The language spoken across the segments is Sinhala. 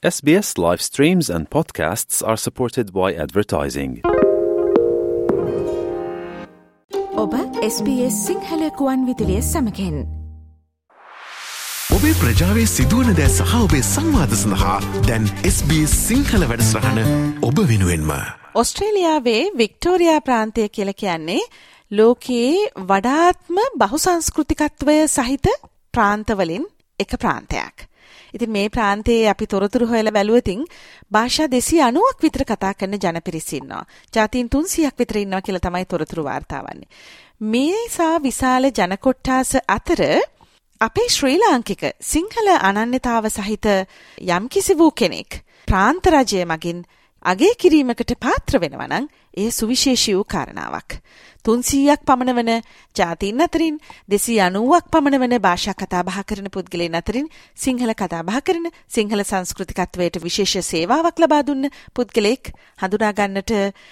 SBS live streams and podcasts are supported by advertising. ඔබ SBS සිංහල කුවන් විදුලිය සමගින් ඔබේ ප්‍රජාවේ සිදුවන දෑ සහ ඔබේ සංවාද සඳහා දැන් SBS සිංහල වැඩසටහන ඔබ වෙනුවෙන්ම. ඔස්ට්‍රේලියාවේ වික්ටෝරියා ප්‍රාන්තය කියලා කියන්නේ ලෝකයේ වඩාත්ම බහුසංස්කෘතිකත්වය සහිත ප්‍රාන්තවලින් එක ප්‍රාන්තයක්. ඉතින් මේ ප්‍රාන්තයේ අපි තොරතුරු හොයලා බැලුවතින් භාෂා 290ක් විතර කතා කරන ජනපිරිස ඉන්නවා. ජාතීන් 300ක් විතර ඉන්නවා කියලා තමයි තොරතුරු වාර්තා වන්නේ. මේසා විශාල ජන කොට්ටාස අතර අපේ ශ්‍රී ලාංකික සිංහල අනන්‍යතාව සහිත යම්කිසි වූ කෙනෙක් ප්‍රාන්ත රජය මගින් අගය කිරීමකට පාත්‍ර වෙනවා නම් ඒ සුවිශේෂී වූ කාරණාවක්. 300ක් පමණ වන ජාතීන් අතරින් 290ක් පමණ වන භාෂා කතා බහ කරන පුද්ගලයන් අතරින් සිංහල කතා බහ කරන සිංහල සංස්කෘතිකත්වයට විශේෂ සේවාවක් ලබා දුන්න පුද්ගලෙක් හඳුනා ගන්නට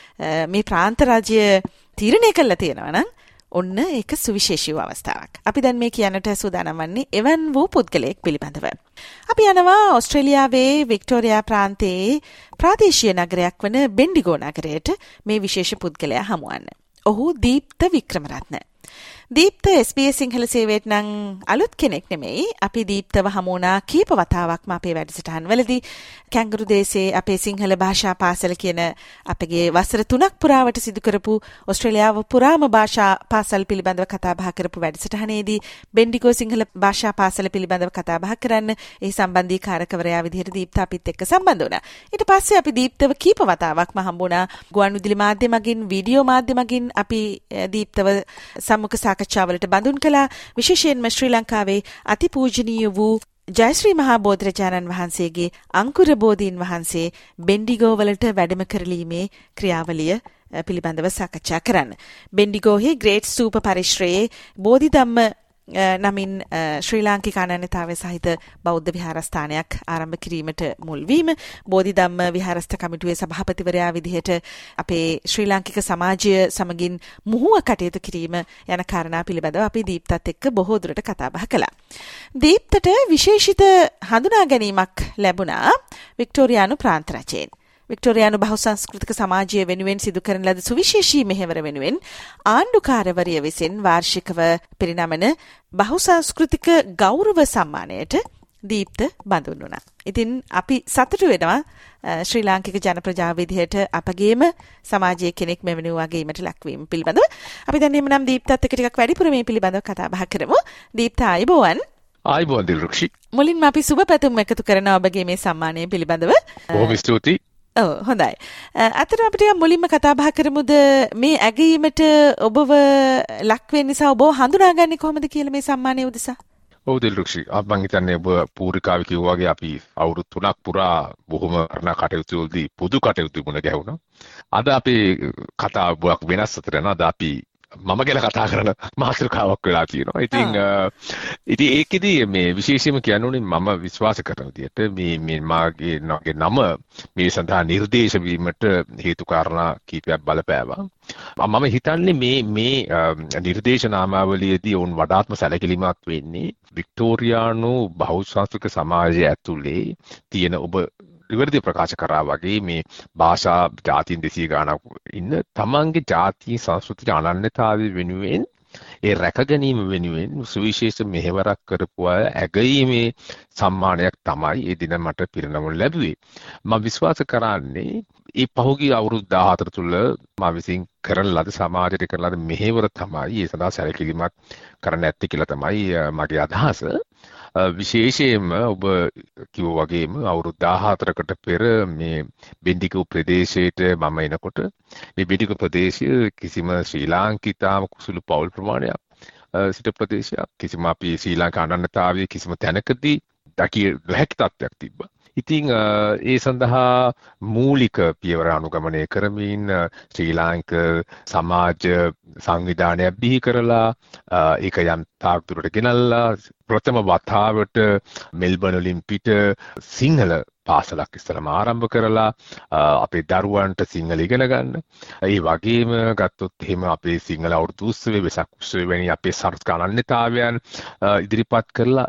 මේ ප්‍රාන්ත රාජ්‍ය තීරණය කළා තියෙනවා නම් ඔන්න ඒක සුවිශේෂී වූ අවස්ථාවක්. අපි දැන් මේ කියන්නට සූදානම් වන්නේ එවන් වූ පුද්ගලයෙක් පිළිබඳව. අපි යනවා ඕස්ට්‍රේලියාවේ වික්ටෝරියා ප්‍රාන්තයේ ප්‍රාදේශීය නගරයක් වන බෙන්ඩිගෝ නගරයට මේ විශේෂ පුද්ගලයා හමුවන්න. ඔහු දීප්ත වික්‍රමරත්න. දීප්ත SBS සිංහල සේවයට නම් අලුත් කෙනෙක් නෙමෙයි. අපි දීප්තව හමු වුණා කීප වතාවක්ම අපේ වැඩසටහන් වලදී. කැංගරු දේශයේ අපේ සිංහල භාෂා පාසල කියන අපගේ වසර 3ක් පුරාවට සිදු කරපු ඕස්ට්‍රේලියාව පුරාම භාෂා පාසල් පිළිබඳව කතා බහ කරපු වැඩසටහනේදී බෙන්ඩිගෝ සිංහල භාෂා පාසල පිළිබඳව කතා බහ කරන්න ඒ සම්බන්ධීකාරකවරයා විදිහට දීප්ත අපිත් එක්ක සම්බන්ධ වුණා. ඊට පස්සේ අපි දීප්තව කීප වතාවක්ම හම්බුණා. ගුවන් විදුලි මාධ්‍ය මගින්, වීඩියෝ මාධ්‍ය මගින් අපි දීප්තව සම්මුඛ සාකච්ඡාවලට බඳුන් කළා. විශේෂයෙන්ම ශ්‍රී ලංකාවේ අතිපූජනීය වූ ජයශ්‍රී මහා බෝධිරජාණන් වහන්සේගේ අංකුර බෝධීන් වහන්සේ බෙන්ඩිගෝ වලට වැඩම කරලීමේ ක්‍රියාවලිය පිළිබඳව සාකච්ඡා කරන්න. බෙන්ඩිගෝහි ග්‍රේට් ස්තූප පරිශ්‍රයේ බෝධිධම්ම නමින් ශ්‍රී ලාංකික අනන්‍යතාවය සහිත බෞද්ධ විහාරස්ථානයක් ආරම්භ කිරීමට මුල් වීම, බෝධිධම්ම විහාරස්ථ කමිටුවේ සභාපතිවරයා විදිහට අපේ ශ්‍රී ලාංකික සමාජය සමගින් මුහුව කටයුතු කිරීම යන කාරණා පිළිබඳව අපි දීප්තත් එක්ක බොහෝ දුරට කතා බහ කළා. දීප්තට විශේෂිත හඳුනා ගැනීමක් ලැබුණා වික්ටෝරියානු ප්‍රාන්ත රජයෙන්. වික්ටෝරියානු බහුසංස්කෘතික සමාජය වෙනුවෙන් සිදු කරන ලද සුවිශේෂී මෙහෙවර වෙනුවෙන් ආණ්ඩුකාරවරිය විසින් වාර්ෂිකව පිරිනමන බහුසංස්කෘතික ගෞරව සම්මානයට දීප්ත බඳුන් වුණා. ඉතින් අපි සතුටු වෙනවා ශ්‍රී ලාංකික ජන ප්‍රජාව විදිහට අපගේම සමාජයේ කෙනෙක් මෙවැනි වගේීමට ලක්වීම පිළිබඳව. අපි දැන් එහෙමනම් දීප්තත් එක්ක ටිකක් වැඩිපුර මේ පිළිබඳව කතා බහ කරමු. දීප්ත ආයුබෝවන්. ආයුබෝවන් දිල්රුක්ෂි. මුලින්ම අපි සුබ පැතුම් එකතු කරනවා ඔබගේ මේ සම්මානය පිළිබඳව. බොහොම ස්තුතියි. හොඳයි. අතරම අපිට මුලින්ම කතා බහ කරමුද මේ ඇගීමට ඔබව ලක් වෙන්න නිසා ඔබව හඳුනාගන්නේ කොහොමද කියලා මේ සම්මානය උදෙසා? ඔව් දිල්රුක්ෂි. මම හිතන්නේ ඔබ පූර්විකාවේ කිව්වා වගේ අපි අවුරුදු 3ක් පුරා බොහොම කරන කටයුතු වලදී පොදු කටයුතු මුණ ගැහුණා. අද අපේ කතාව වෙනස් අතර යනවා. අද අපි මම ගැන කතා කරන මාතෘකාවක් වෙලා තියෙනවා. ඉතින් ඒකෙදි මේ විශේෂයෙන්ම කියනුනේ මම විශ්වාස කරන විදිහට මේ මාගේ නම මේ සඳහා නිර්දේශ වීමට හේතු කාරණා කීපයක් බලපෑවා. මම හිතන්නේ මේ නිර්දේශ නාමාවලියේදී වුන් වඩාත්ම සැලකිලිමත් වෙන්නේ වික්ටෝරියානු බහුසංස්කෘතික සමාජය ඇතුලේ තියෙන ඔබ විවෘත ප්‍රකාශ කරා වගේ මේ භාෂා ජාතීන් 200 ගණනක් ඉන්න තමන්ගේ ජාති සංස්කෘතික අනන්‍යතාවය වෙනුවෙන් ඒ රැක ගැනීම වෙනුවෙන් සුවිශේෂ මෙහෙවරක් කරපු අය ඇගීමේ සම්මානයක් තමයි ඒ දින මට පිරිනමනු ලැබුවේ. මම විශ්වාස කරන්නේ ඒ පහුගිය අවුරුදු 14 තුල මම විසින් කරන ලද සමාජයට කරන ලද මෙහෙවර තමයි ඒ සඳහා සැලකිලිමත් කරන්න ඇත්තේ කියලා තමයි මගේ අදහස. විශේෂයෙන්ම ඔබ කිව්වා වගේම අවුරුදු 14කට පෙර මේ බෙන්ඩිගෝ ප්‍රදේශයට මම එනකොට මේ බෙන්ඩිගෝ ප්‍රදේශය කිසිම ශ්‍රී ලාංකිතාම කුසල පවුල් ප්‍රමාණයක් සිට ප්‍රදේශයක් කිසිම අපි ශ්‍රී ලංකා අනන්‍යතාවයේ කිසිම තැනකදී දකිය නොහැකි තත්ත්වයක් තිබ්බා. ඉතින් ඒ සඳහා මූලික පියවර අනුගමනය කරමින් ශ්‍රී ලාංකික සමාජ සංවිධානයක් බිහි කරලා ඒක යම් තාක් දුරට ගෙනල්ලා ප්‍රථම වතාවට මෙල්බර්න් වලින් පිට සිංහල පාසලක් ඉස්සරම ආරම්භ කරලා අපේ දරුවන්ට සිංහල ඉගෙන ගන්න. ඒ වගේම ගත්තොත් එහෙම අපේ සිංහල අවුරුදු උත්සවයේ වෙසක් උත්සවයේ වැනි අපේ සංස්කෘතික අනන්‍යතාවයන් ඉදිරිපත් කරලා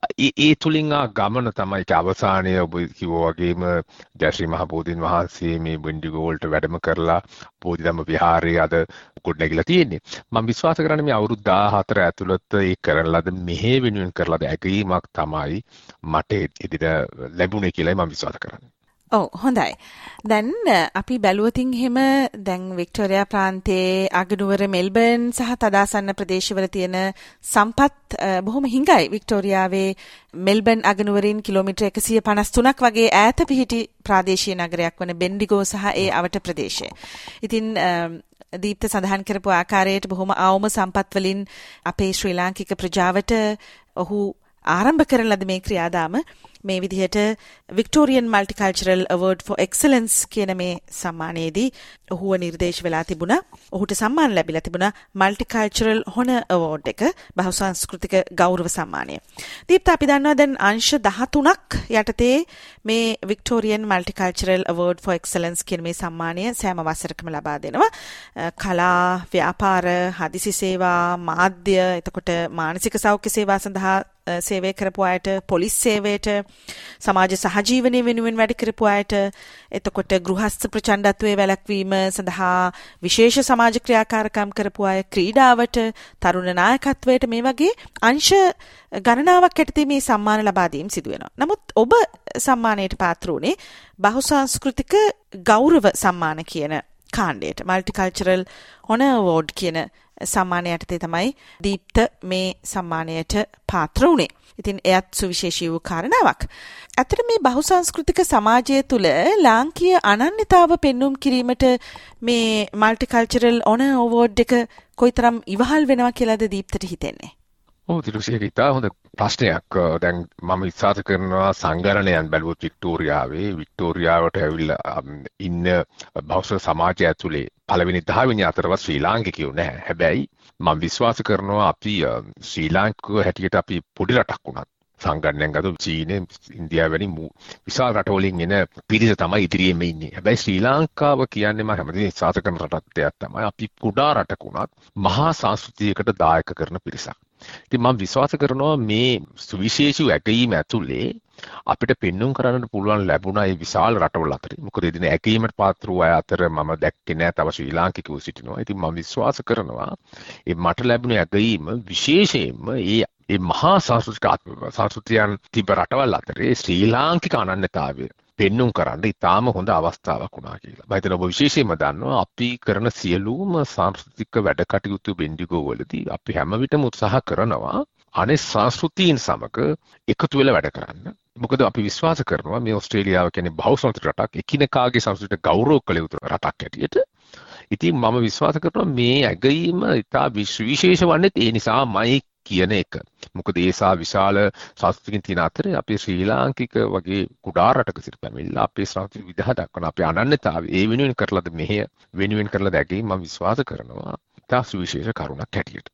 ඒ තුලින් ගමන තමයි ඒක අවසානයේ ඔබ කිව්වා වගේම ජයශ්‍රී මහ බෝධීන් වහන්සේ මේ බෙන්ඩිගෝ වලට වැඩම කරලා බෝධිධම්ම විහාරයේ අද ගොඩනැගිලා තියෙන්නේ. මම විශ්වාස කරන්නේ මේ අවුරුදු 14 ඇතුළත ඒ කරන ලද මෙහෙ වෙනුවෙන් කරලා ඇගීමක් තමයි මට ඉදිරිය ලැබුණේ කියලා මම විශ්වාස කරන්නේ. ඔව් හොඳයි. දැන් අපි බැලුවතින් එහෙම දැන් වික්ටෝරියා ප්‍රාන්තයේ අගනුවර මෙල්බර්න් සහ තදාසන්න ප්‍රදේශවල තියෙන සම්පත් බොහොම හිඟයි. වික්ටෝරියාවේ මෙල්බර්න් අගනුවරින් කිලෝමීටර් 153ක් වගේ ඈත පිහිටි ප්‍රාදේශීය නගරයක් වන බෙන්ඩිගෝ සහ ඒ අවට ප්‍රදේශය. ඉතින් දීප්ත සඳහන් කරපු ආකාරයට බොහොම අවම සම්පත් වලින් අපේ ශ්‍රී ලාංකික ප්‍රජාවට ඔහු ආරම්භ කරන ලද මේ ක්‍රියාදාම මේ විදිහට Victorian Multicultural Award for Excellence කියන මේ සම්මානයේදී ඔහුව නිර්දේශ වෙලා තිබුණා. ඔහුට සම්මාන ලැබිලා තිබුණා Multicultural Honor Award එක, බහුසංස්කෘතික ගෞරව සම්මානය. දීප්ත අපි දන්නවා දැන් අංශ 13ක් යටතේ මේ Victorian Multicultural Award for Excellence කියන මේ සම්මානය සෑම වසරකම ලබා දෙනවා. කලා, ව්‍යාපාර, හදිසි සේවා, මාධ්‍ය, එතකොට මානසික සෞඛ්‍ය සේවා සඳහා සේවය කරපු අයට, පොලිස් සේවයට, සමාජ සහජීවනය වෙනුවෙන් වැඩ කරපු අයට, එතකොට ගෘහස්ත ප්‍රචණ්ඩත්වයේ වැළැක්වීම සඳහා විශේෂ සමාජ ක්‍රියාකාරකම් කරපු අය, ක්‍රීඩාවට, තරුණ නායකත්වයට, මේ වගේ අංශ ගණනාවක් යටතේ මේ සම්මාන ලබා දීම සිදු වෙනවා. නමුත් ඔබ සම්මානයට පාත්‍ර වුණේ බහුසංස්කෘතික ගෞරව සම්මාන කියන කාණ්ඩයට. Multicultural Honor Award කියන සම්මානය යටතේ තමයි දීප්ත මේ සම්මානයට පාත්‍ර වුණේ. ඉතින් එයත් සුවිශේෂී වූ කාරණාවක්. අතට මේ බහුසංස්කෘතික සමාජය තුළ ලාංකීය අනන්‍යතාව පෙන්눔 කිරීමට මේ Multicultural Honor Award එක කොයිතරම් ඉවහල් වෙනවා කියලාද දීප්තට හිතෙන්නේ? ඔව් දිලුසිය කිතා හොඳ ප්‍රශ්නයක්. දැන් මම විශ්වාස කරනවා සංගණනයන් බැලුවොත් වික්ටෝරියාවට ඇවිල්ලා ඉන්න බෞද්ධ සමාජය ඇතුලේ පළවෙනි 10 වෙනි අතරවත් ශ්‍රී ලාංකිකයෝ නැහැ. හැබැයි මම විශ්වාස කරනවා අපි ශ්‍රී ලාංකිකයෝ හැටියට අපි පොඩි රටක් වුණත් සංගණනයෙන් ගත්තොත් චීනය, ඉන්දියාව වැනි විශාල රටවලින් එන පිරිස තමයි ඉදිරියෙම ඉන්නේ. හැබැයි ශ්‍රී ලංකාව කියන්නේ මම හැමදේම විශ්වාස කරන රටක් තමයි අපි කුඩා රටක වුණත් මහා සංස්කෘතියකට දායක කරන පිරිසක්. ඉතින් මම විශ්වාස කරනවා මේ සුවිශේෂී ඇගීම ඇතුලේ අපිට පෙන්눔 කරන්නට පුළුවන් ලැබුණා මේ විශාල රටවල් අතරේ. මොකද එදින ඇගීමට පාත්‍ර වූ අය අතර මම දැක්කේ නෑ තව ශ්‍රී ලාංකිකයෝ සිටිනවා. ඉතින් මම විශ්වාස කරනවා මේ මට ලැබුණ ඇගීම විශේෂයෙන්ම මේ මහා සංස්කෘතියන් තිබ රටවල් අතරේ ශ්‍රී ලාංකික අනන්‍යතාවය පෙන්눔 කරන්න ඉතාම හොඳ අවස්ථාවක් වුණා කියලා. මම හිතනවා ඔබ විශේෂයෙන්ම දන්නවා අපි කරන සියලුම සංස්කෘතික වැඩ කටයුතු බෙන්ඩිගෝ වලදී අපි හැම විටම උත්සාහ කරනවා අනේ සංස්කෘතීන් සමග එකතු වෙලා වැඩ කරන්න. මොකද අපි විශ්වාස කරනවා මේ ඕස්ට්‍රේලියාව කියන්නේ බහුසංස්කෘතික රටක්, එකිනෙකාගේ සංස්කෘතියට ගෞරව කළ යුතු රටක් හැටියට. ඉතින් මම විශ්වාස කරනවා මේ ඇගීම ඉතා විශේෂ වන්නේ ඒ නිසාමයි කියන එක. මොකද ඒ සා විශාල සංස්කෘතිකින් තියෙන අතරේ අපේ ශ්‍රී ලාංකික වගේ කුඩා රටක සිට පැමිණිලා අපේ සංස්කෘතික විදහා දක්වන අපේ අනන්‍යතාවය ඒ වෙනුවෙන් කරලාද මෙහෙය වෙනුවෙන් කරලාද ඇගීම මම විශ්වාස කරනවා ඉතා සුවිශේෂ කරුණක් හැටියට.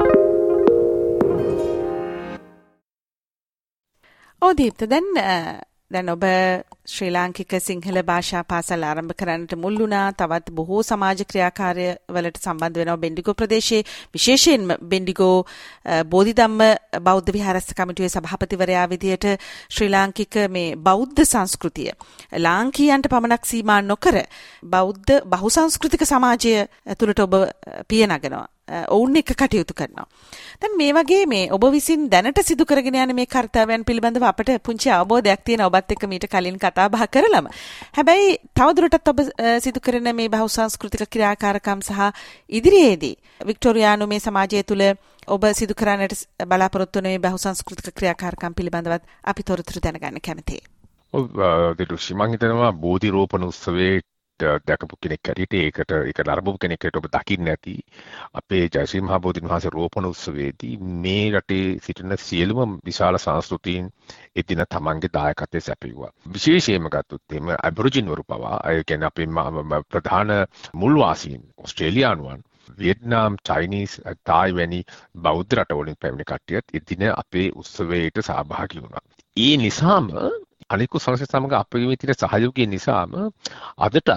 ඔව් දීප්ත දැන් ඔබ ශ්‍රී ලාංකික සිංහල භාෂා පාසල් ආරම්භ කරන්නට මුල් වුණා. තවත් බොහෝ සමාජ ක්‍රියාකාරවලට සම්බන්ධ වෙනවා බෙන්ඩිගෝ ප්‍රදේශයේ. විශේෂයෙන්ම බෙන්ඩිගෝ බෝධිධම්ම බෞද්ධ විහාරස්ථ කමිටුවේ සභාපතිවරයා විදියට ශ්‍රී ලාංකික මේ බෞද්ධ සංස්කෘතිය ලාංකීයන්ට පමණක් සීමා නොකර බෞද්ධ බහුසංස්කෘතික සමාජය තුළට ඔබ පියනගනවා. ඔවුන් එක්ක කටයුතු කරනවා. දැන් මේ වගේ මේ ඔබ විසින් දැනට සිදු කරගෙන යන මේ කාර්යයන් පිළිබඳව අපට පුංචි අවබෝධයක් තියෙන ඔබත් එක්ක මීට කලින් කතා බහ කරලම. හැබැයි තවදුරටත් ඔබ සිදු කරන මේ බහුසංස්කෘතික ක්‍රියාකාරකම් සහ ඉදිරියේදී වික්ටෝරියානු මේ සමාජය තුළ ඔබ සිදු කරන්නට බලාපොරොත්තු වන මේ බහුසංස්කෘතික ක්‍රියාකාරකම් පිළිබඳවත් අපි තොරතුරු දැනගන්න කැමතියි. ඔව් දිලුෂි මම හිතනවා බෝධි රෝපණ උත්සවයේ දැකපු කෙනෙක් හැටියට ඒක නරඹපු කෙනෙක් හැටියට ඔබ දකින්න ඇති අපේ ජයශ්‍රී මහ බෝධීන් වහන්සේ රෝපණ උත්සවයේදී මේ රටේ සිටින සියලුම විශාල සංස්කෘතීන් එදින තමන්ගේ දායකත්වයේ සැපයුවා. විශේෂයෙන්ම ගත්තොත් එහෙම ඇබොරිජින්වරු පවා ඒ කියන්නේ අපේ ප්‍රධාන මුල්වාසීන් ඕස්ට්‍රේලියානුවන් වියට්නාම්, චයිනීස්, තායි වැනි බෞද්ධ රටවලින් පැමිණි කට්ටියත් එදින අපේ උත්සවයට සහභාගී වුණා. ඒ නිසාම අනිකුත් සංස්කෘතිය සමග අපගේ තියෙන සහයෝගය නිසාම අදටත්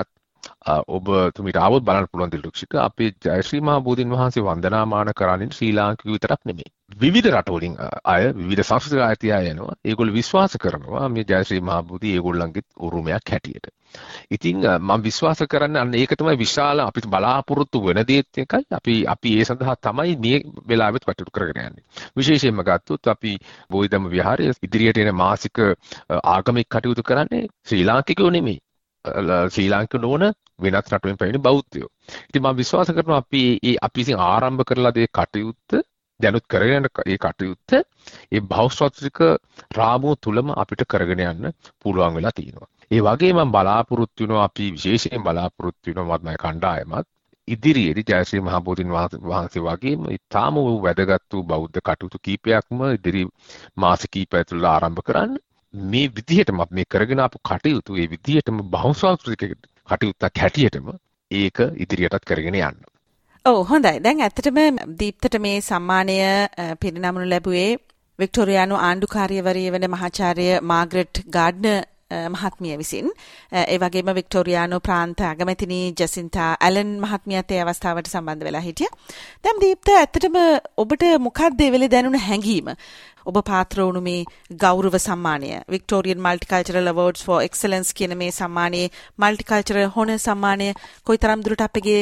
ඔබ තුමිට ආවොත් බලන්න පුළුවන් දිලුක්ෂිත අපේ ජයශ්‍රී මහ බෝධීන් වහන්සේ වන්දනාමාන කරන්නේ ශ්‍රී ලාංකික විතරක් නෙමෙයි. විවිධ රටවලින් අය විවිධ සංස්කෘතික ආයතන අය එනවා. ඒගොල්ලෝ විශ්වාස කරනවා මේ ජයශ්‍රී මහ බෝධි ඒගොල්ලන්ගේ උරුමයක් හැටියට. ඉතින් මම විශ්වාස කරන්නේ අන්න ඒක තමයි විශාල අපිට බලාපොරොත්තු වෙන දේත් එකයි අපි ඒ සඳහා තමයි මේ වෙලාවෙත් කටයුතු කරගෙන යන්නේ. විශේෂයෙන්ම ගත්තොත් අපි බෝධිධම්ම විහාරයේ ඉදිරියට එන මාසික ආගමික කටයුතු කරන්නේ ශ්‍රී ලාංකිකයෝ නෙමෙයි. ශ්‍රී ලාංකික නොවන වෙනත් රටවලින් පැමිණි බෞද්ධයෝ. ඉතින් මම විශ්වාස කරනවා අපි විසින් ආරම්භ කරලා දේ කටයුත්ත දැනුත් කරගෙන ඒ කටයුත්ත ඒ බහුසාංස්කෘතික රාමුව තුලම අපිට කරගෙන යන්න පුළුවන් වෙලා තියෙනවා. ඒ වගේම මම බලාපොරොත්තු වෙනවා අපි විශේෂයෙන් බලාපොරොත්තු වෙනවා මම කණ්ඩායමත් ඉදිරියේදී ජයශ්‍රී මහ බෝධීන් වහන්සේ වගේම ඊටාම වැදගත් වූ බෞද්ධ කටයුතු කීපයක්ම ඉදිරි මාස කීපය තුළ ආරම්භ කරන්න. මේ විදිහටම මේ කරගෙන ආපු කටයුතු ඒ විදිහටම බහුසාංස්කෘතික කටයුත්තක් හැටියටම ඒක ඉදිරියටත් කරගෙන යන්න. ඔව් හොඳයි. දැන් ඇත්තටම දීප්තට මේ සම්මානය පිරිනමනු ලැබුවේ වික්ටෝරියානු ආණ්ඩුකාරියවරිය වන මහාචාර්ය මාග්‍රට් ගාඩ්නර් මහත්මිය විසින්. ඒ වගේම වික්ටෝරියානු ප්‍රාන්ත අගමැතිනී ජසින්තා ඇලන් මහත්මියත් ඒ අවස්ථාවට සම්බන්ධ වෙලා හිටියා. දැන් දීප්ත ඇත්තටම ඔබට මොකක්ද ඒ වෙලේ දැනුණ හැඟීම? ඔබ පාත්‍ර වුණු මේ ගෞරව සම්මානය Victorian multicultural awards for excellence කියන මේ සම්මානයේ මල්ටිකල්චරල් හොනර් සම්මානය කොයිතරම් දුරට අපගේ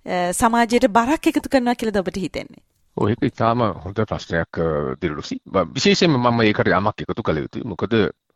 සමාජයට බරක් එකතු කරනවා කියලාද ඔබට හිතෙන්නේ? ඔය ඒක ඉතාම හොඳ ප්‍රශ්නයක් දිරුසි. විශේෂයෙන්ම මම ඒකට යමක් එකතු කළ යුතුයි. මොකද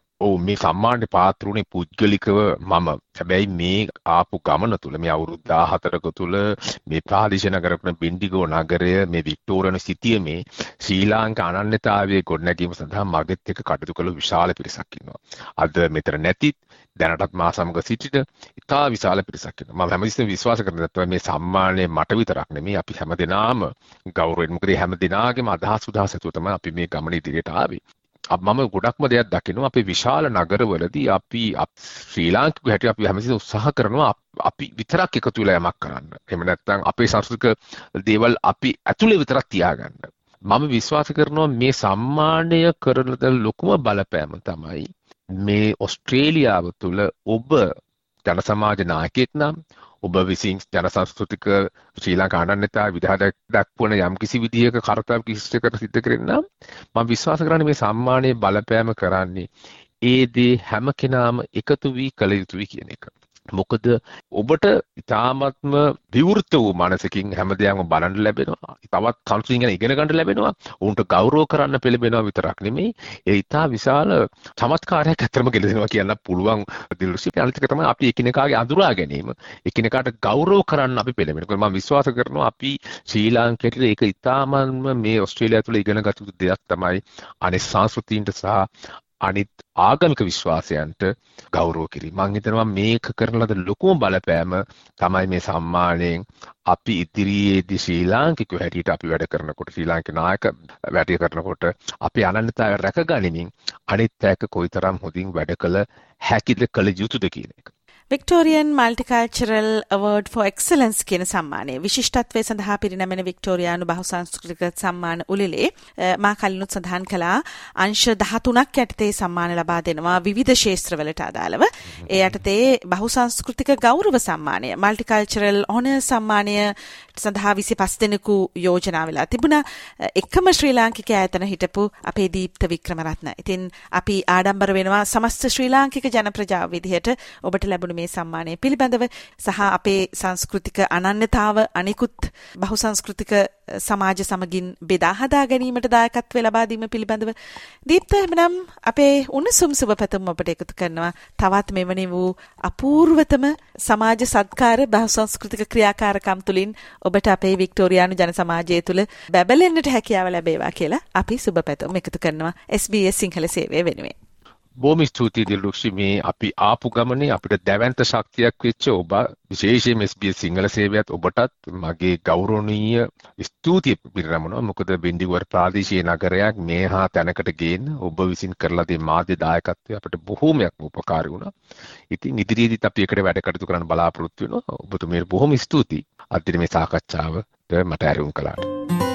මේ සම්මානයේ පාත්‍ර වුණේ පුද්ගලිකව මම. හැබැයි මේ ආපු ගමන තුළ මේ අවුරුදු 14ක තුළ මේ ප්‍රාදේශීය නගර වන බින්ඩිගෝ නගරය මේ වික්ටෝරියානු සිටියේ මේ ශ්‍රී ලාංකා අනන්‍යතාවයේ ගොඩනැගීම සඳහා මගෙත් එක්ක කටයුතු කළ විශාල පිරිසක් ඉන්නවා. අද මෙතන නැතිත් දැනටත් මා සමග සිටින ඉතා විශාල පිරිසක් ඉන්නවා. මම හැමතිස්සෙම විශ්වාස කරනවා මේ සම්මානය මට විතරක් නෙමෙයි අපි හැමදෙනාම ගෞරවයෙන් මොකද හැමදෙනාගේම අදහස් උදාහසතුව තමයි අපි මේ ගමන ඉදිරියට ආවේ. මම ගොඩක්ම දෙයක් දකිනවා අපේ විශාල නගරවලදී අපි ශ්‍රී ලාංකික හැටියට අපි හැමතිස්සෙම උත්සාහ කරනවා අපි විතරක් එකතු වෙලා යමක් කරන්න. එහෙම නැත්නම් අපේ සංස්කෘතික දේවල් අපි ඇතුලේ විතරක් තියාගන්න. මම විශ්වාස කරනවා මේ සම්මානය කරන ලොකුම බලපෑම තමයි මේ ඕස්ට්‍රේලියාව තුළ ඔබ ජන සමාජ නායකයෙක් නම් ඔබ විසින් ජන සංස්කෘතික ශ්‍රී ලංකා අනන්‍යතාව විදහා දක්වන යම් කිසි විදිහක කර්තව්‍ය කිසියකට සිද්ධ කරගෙන නම් මම විශ්වාස කරන්නේ මේ සම්මානයේ බලපෑම කරන්නේ ඒ දේ හැම කෙනාම එකතු වී කළ යුතුයි කියන එක. මොකද ඔබට ඉතාමත්ම විවෘත වූ මනසකින් හැමදේම බලන්න ලැබෙනවා. තවත් සංස්කෘතිය ගැන ඉගෙන ගන්න ලැබෙනවා. උන්ට ගෞරව කරන්න පෙළඹෙනවා විතරක් නෙමෙයි. ඒ ඉතා විශාල චමත්කාරයක් අතරම ගෙලෙනවා කියන්න පුළුවන් දිලුසි. අනිත් එක තමයි අපි එකිනෙකාගේ අඳුරා ගැනීම. එකිනෙකාට ගෞරව කරන්න අපි පෙළඹෙනවා. මම විශ්වාස කරනවා අපි ශ්‍රී ලාංකිකයට ඒක ඉතාමත්ම මේ ඕස්ට්‍රේලියාව තුළ ඉගෙන ගත යුතු දෙයක් තමයි අනිත් සංස්කෘතීන්ට සහ අනිත් ආගමික විශ්වාසයන්ට ගෞරව කිරීම. මම හිතනවා මේක කරන ලද ලොකුම බලපෑම තමයි මේ සම්මානයෙන් අපි ඉදිරියේදී ශ්‍රී ලාංකිකයෝ හැටියට අපි වැඩ කරනකොට ශ්‍රී ලාංකික නායක වැඩ කරනකොට අපි අනන්‍යතාවය රැකගනිමින් අනිත් පැයක කොයිතරම් හොඳින් වැඩ කළ හැකිද කළ යුතුද කියන එක. Victorian multicultural award for excellence කියන සම්මානය විශිෂ්ටත්වය සඳහා පිරිනැමෙන වික්ටෝරියානු බහුසංස්කෘතික සම්මාන උළෙලේ මා කලිනුත් සඳහන් කළා අංශ 13ක් යටතේ සම්මාන ලබා දෙනවා විවිධ ක්ෂේත්‍රවලට අදාළව. ඒ යටතේ බහුසංස්කෘතික ගෞරව සම්මානය මල්ටිකල්චරල් හොනර් සම්මානය සඳහා 25 දෙනෙකු යෝජනා වෙලා තිබුණා. එකම ශ්‍රී ලාංකික ආයතන හිටපු අපේ දීප්ත වික්‍රමරත්න. ඉතින් අපි ආඩම්බර වෙනවා සමස්ත ශ්‍රී ලාංකික ජන ප්‍රජාව විදිහට ඔබට ලැබුණු මේ සම්මානය පිළිබඳව සහ අපේ සංස්කෘතික අනන්‍යතාව අනිකුත් බහුසංස්කෘතික සමාජ සමගින් බෙදා හදා ගැනීමට දායකත්වය ලබා දීම පිළිබඳව දීප්ත එමනම් අපේ උණුසුම් සුබ පැතුම් ඔබට එකතු කරනවා. තවත් මෙවැනි වූ අපූර්වතම සමාජ සත්කාර බහුසංස්කෘතික ක්‍රියාකාරකම් තුලින් ඔබට අපේ වික්ටෝරියානු ජන සමාජය තුළ බැබලෙන්නට හැකියාව ලැබේවා කියලා අපි සුබ පැතුම් එකතු කරනවා SBS සිංහල සේවය වෙනුවෙන්. බොහොම ස්තුතියි දිලුක්ෂි මේ අපි ආපු ගමනේ අපිට දැවැන්ත ශක්තියක් වෙච්ච ඔබ විශේෂයෙන්ම SBS සිංහල සේවයත් ඔබටත් මගේ ගෞරවනීය ස්තුතිය පිරිනමනවා. මොකද බින්දිගුවර ප්‍රාදේශීය නගරයක් මේ හා තැනකට ගේන්න ඔබ විසින් කරලා දෙන මාධ්‍ය දායකත්වය අපිට බොහෝමයක් උපකාරී වුණා. ඉතින් ඉදිරියේදීත් අපි එකට වැඩ කටයුතු කරන්න බලාපොරොත්තු වෙනවා. ඔබතුමීට බොහොම ස්තුතියි. අද මේ සාකච්ඡාවට මට ඇරයුම් කළාට.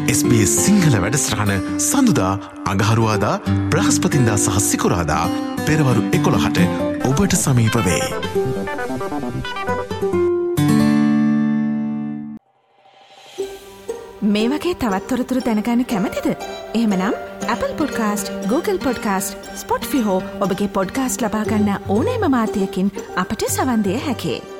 SBS සිංහල වැඩසටහන සඳුදා අඟහරුවාදා බ්‍රහස්පතින්දා සහ සිකුරාදා පෙරවරු 11ට ඔබට සමීප වේ. මේ වගේ තවත් තොරතුරු දැනගන්න කැමතිද? එහෙමනම් Apple Podcast, Google Podcast, Spotify හෝ ඔබගේ පොඩ්කාස්ට් ලබා ගන්න ඕනෑම මාධ්‍යයකින් අපට සවන් දිය හැකියි.